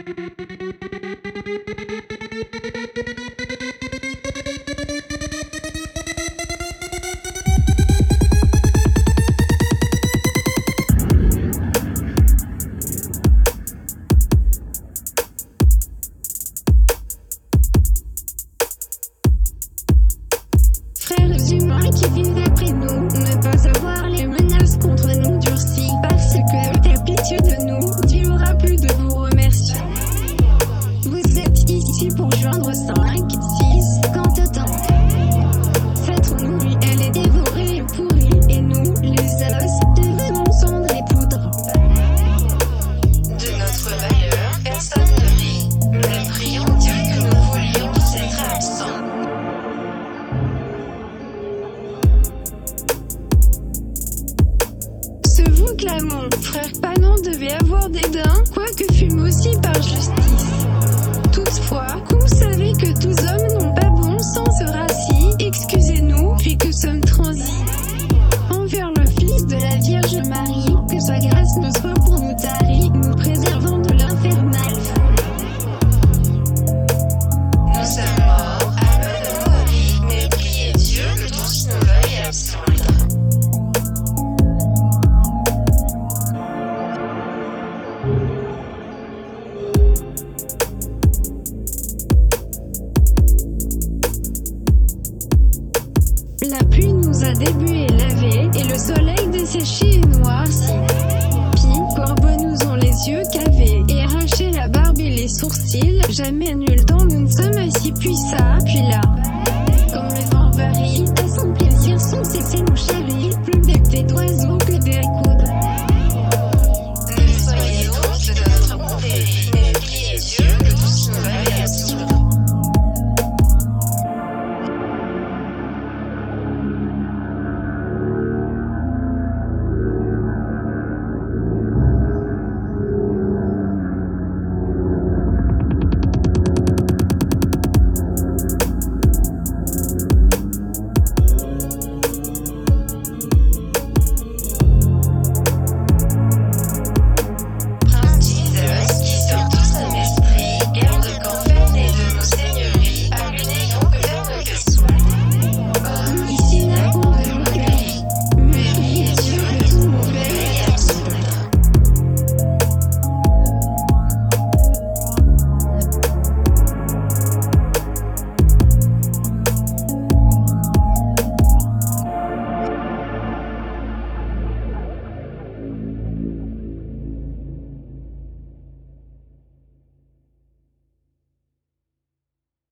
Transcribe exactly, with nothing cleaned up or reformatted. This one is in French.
Frères humains qui vivent après nous, ne pas avoir les menaces contre nous durcies, parce que t'as pitié de nous, Dieu aura plus de vous remercier. Vous êtes ici pour joindre cinq, six, quand temps. Cette nuit, elle est dévorée et pourrie, et nous, les os, devenons cendres et poudre. De notre valeur, personne ne rit, mais prions Dieu que nous voulions être absents. Ce vous clamons, frère Panon devait avoir dédain, quoique fûmes aussi par justice. Toutefois, vous savez que tous hommes n'ont pas bon sens raci, excusez-nous, puis que sommes transis envers le Fils de la Vierge Marie, que sa grâce ne soit pour nous tarie, nous préservant de l'infernal feu. Nous sommes morts, à de mourir, mais priez Dieu que tous nous veuillent absents. La pluie nous a débué et lavé, et le soleil desséché et noirci. Puis, corbeaux nous ont les yeux cavés, et arraché la barbe et les sourcils. Jamais nul temps nous ne sommes assis puis ça, puis là.